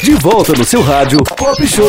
De volta no seu rádio Pop Show.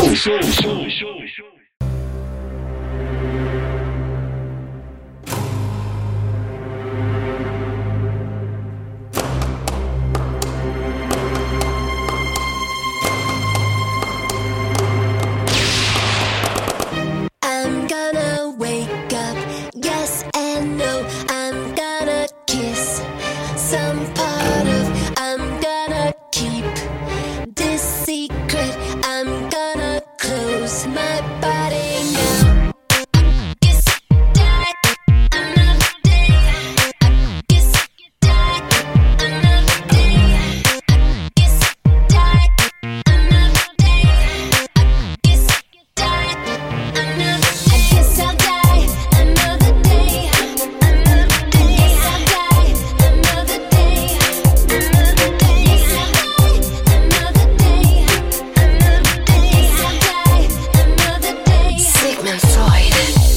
I'm gonna wake up, yes and no. I'm gonna kiss some part of. I'm gonna keep this secret. I'm gonna close my body now. Kiss die another day. Kiss die another day. Kiss die another day. Kiss die another. I guess I'll die another day. Another day. Guess I'll die another day. Another day. Guess I'll die another day. Another day. Guess I'll die another day. Sigmund Freud.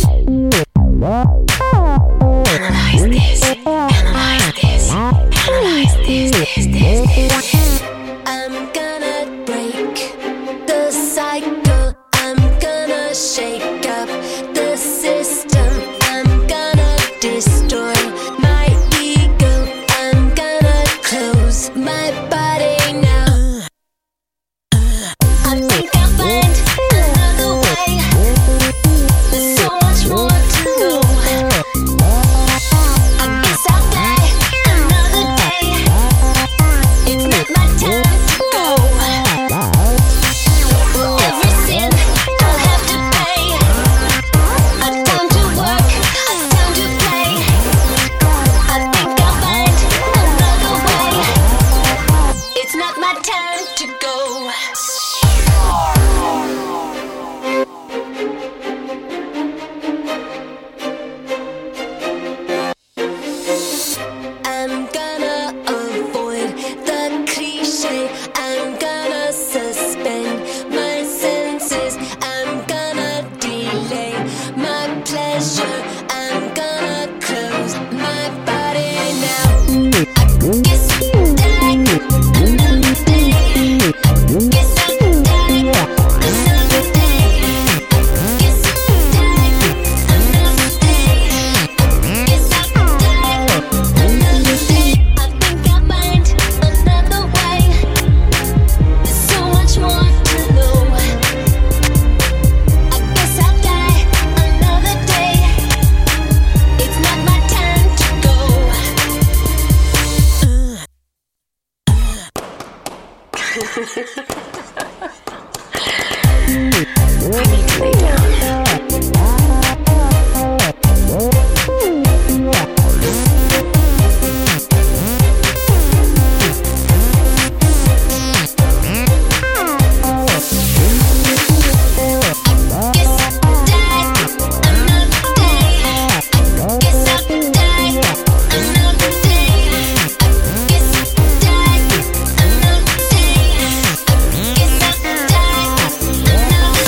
Analyze this. Analyze this. Analyze this. I'm gonna break the cycle. I'm gonna shake up the system. I'm gonna destroy my ego. I'm gonna close my body now. I think I'll find another way. There's so much more to know. I guess I'll die another day. It's not my time to go. For every sin I'll have to pay. A time to work, a time to play. I think I'll find another way. It's not my time to go. I'm gonna avoid the cliche. I'm gonna suspend my senses. I'm gonna delay my pleasure. I'm gonna close my body now. I guess I'll die another day. I guess I'll die another day. I guess I'll die another day. I guess I'll die another day. I think I'll find another way. There's so much more to know. I guess I'll die another day. It's not my time to go. We need to lay down. Guess I'll die another day. Guess I'll die another day. Guess I'll die another day. Guess I'll die another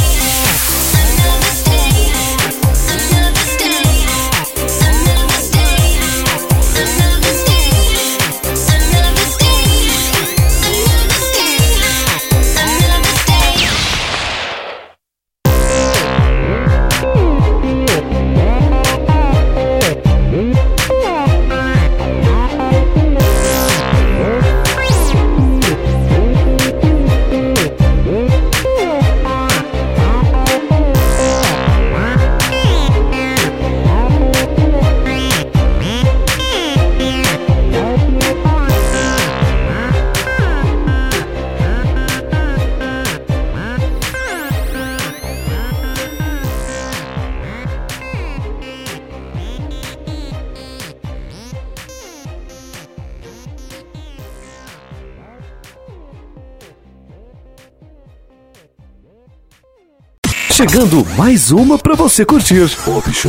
Chegando mais uma pra você curtir. Pop Show.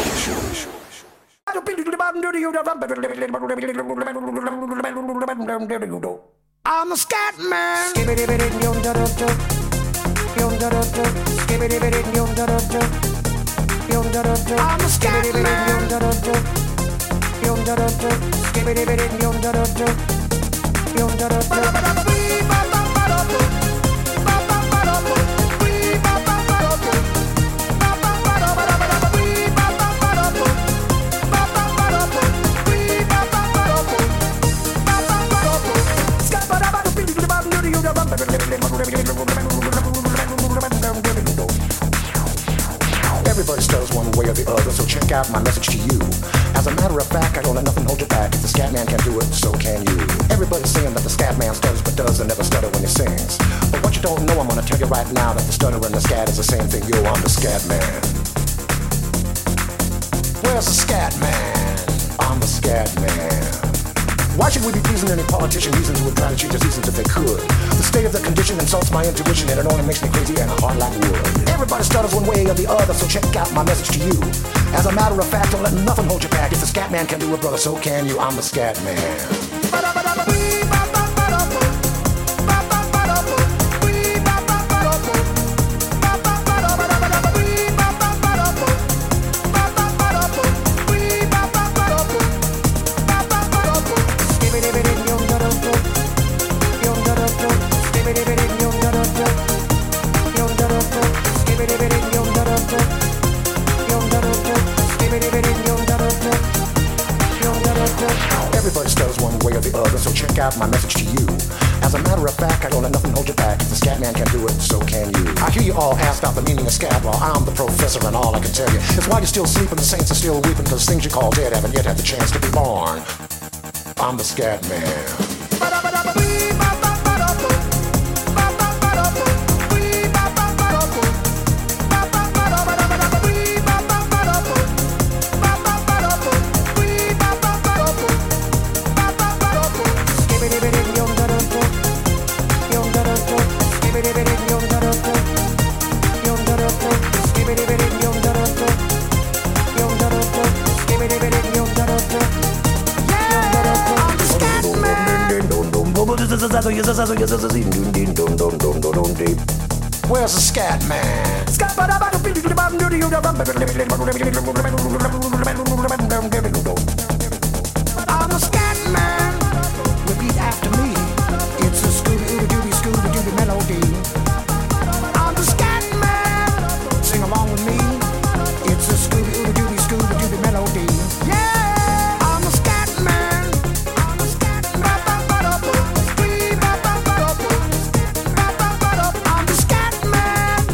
I'm a scat man. I'm a scat man. Everybody stutters one way or the other, so check out my message to you. As a matter of fact, I don't let nothing hold you back. If the scat man can do it, so can you. Everybody's saying that the scat man stutters but does and never stutter when he sings. But what you don't know, I'm gonna tell you right now that the stutter and the scat is the same thing. Yo, I'm the scat man. Where's the scat man? I'm the scat man. Why should we be pleasing any politician reasons who would try to cheat the seasons if they could? The state of the condition insults my intuition and it only makes me crazy and hard like wood. Everybody stutters one way or the other, so check out my message to you. As a matter of fact, don't let nothing hold you back. If the scat man can do it, brother, so can you. I'm the scat man. Everybody stutters one way or the other, so check out my message to you. As a matter of fact, I don't let nothing hold you back. If the scat man can do it, so can you. I hear you all ask out the meaning of scat. Well, I'm the professor and all I can tell you is why you're still sleeping, the saints are still weeping, because things you call dead haven't yet had the chance to be born. I'm the scat man. Where's the scat man? I'm the scat man. Repeat after me. It's a Scooby-Dooby, Scooby-Dooby melody. I'm the scat man. Sing along with me. It's a Scooby-Dooby, Scooby-Dooby melody. Yeah, I'm the scat man. I'm the scat man. I'm the scat man.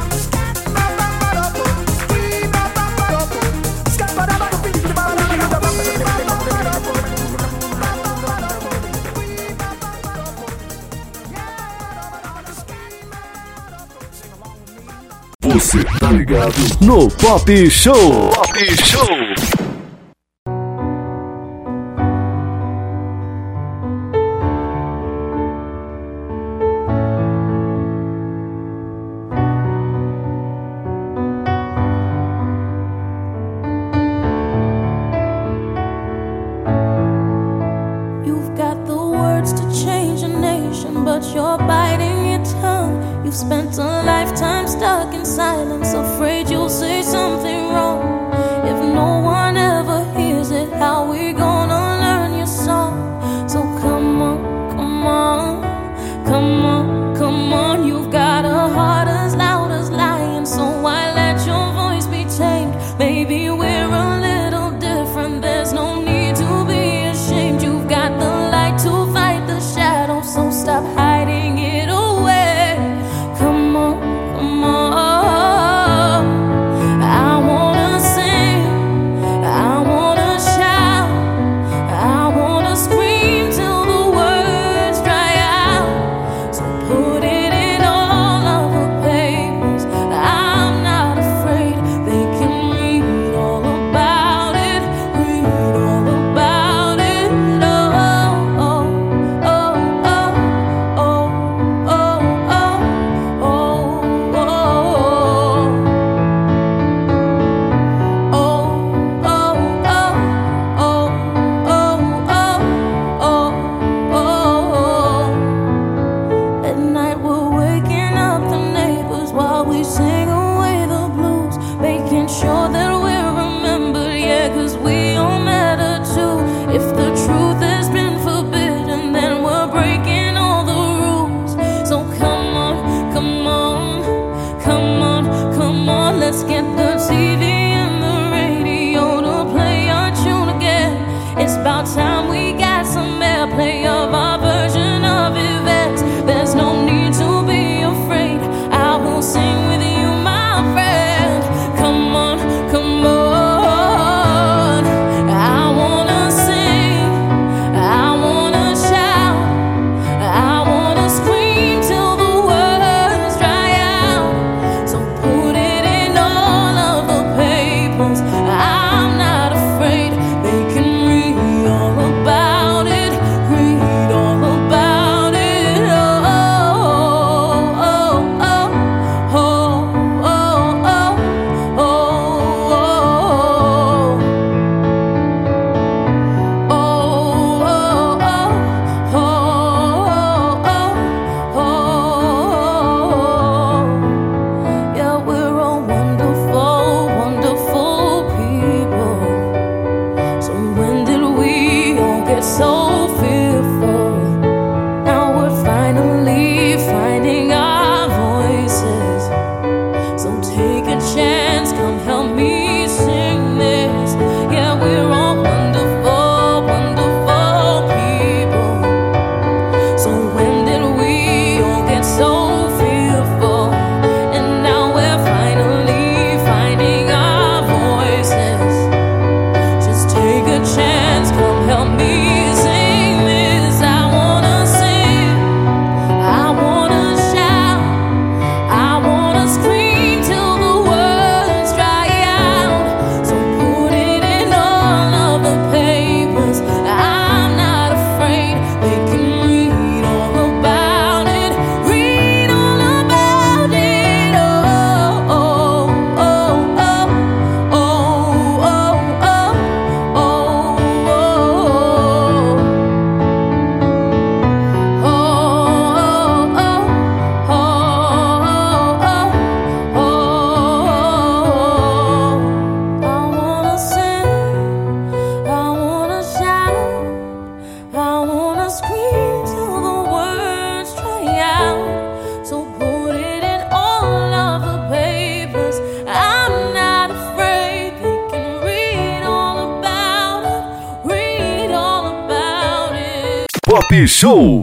Você tá ligado no Pop Show. Pop Show. You've got the words to change a nation, but you're biting your tongue. You've spent a lifetime stuck in silence, afraid you'll say something wrong. If no one ever hears it, how we gonna learn your song? So come on, come on, come on, come on. You've got a heart as loud as lion, so why let your voice be tamed? Maybe we're a little different, there's no need to be ashamed. You've got the light to fight the shadow, so stop hiding it away. Come on, come on. I wanna sing, I Pop Show.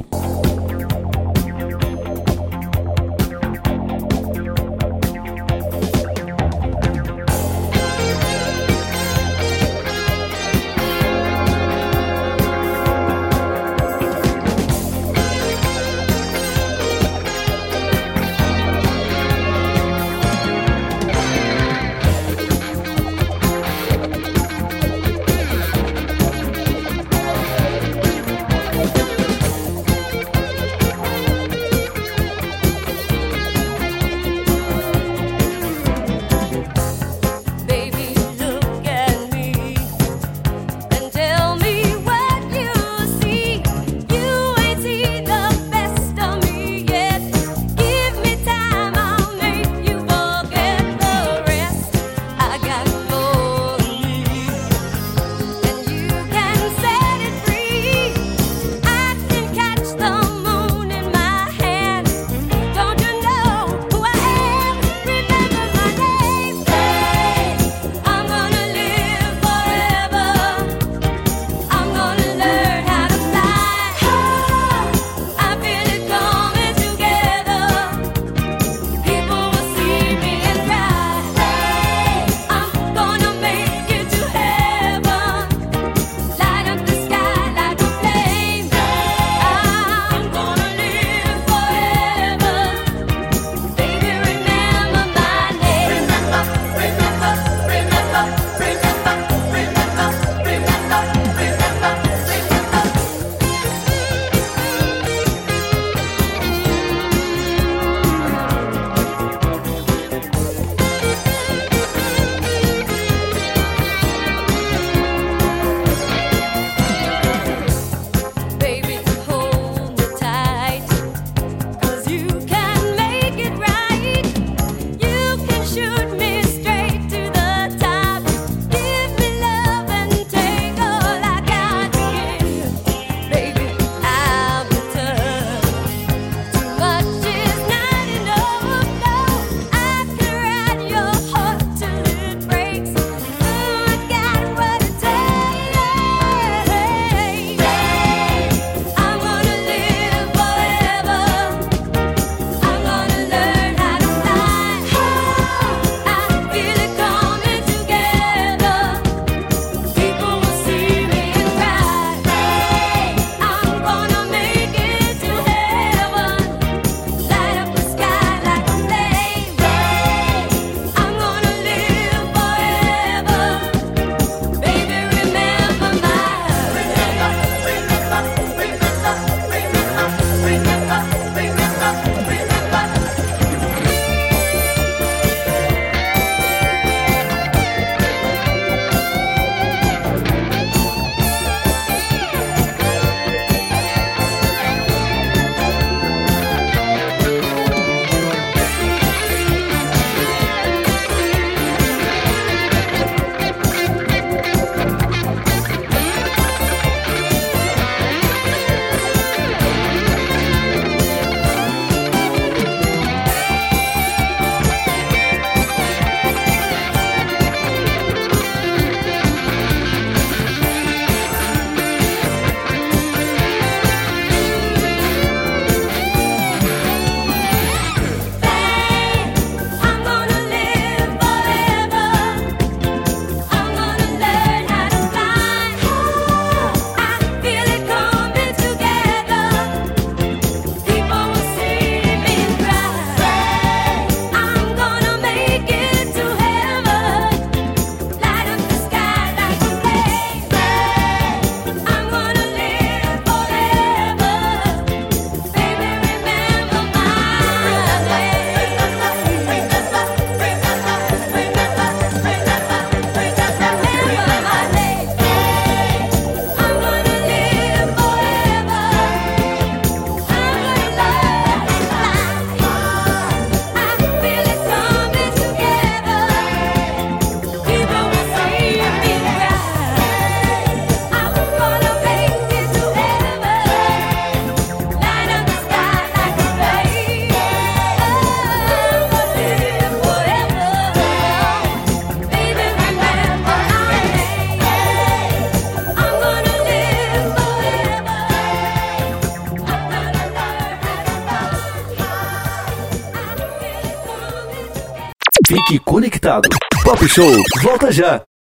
Fique conectado. Pop Show, volta já.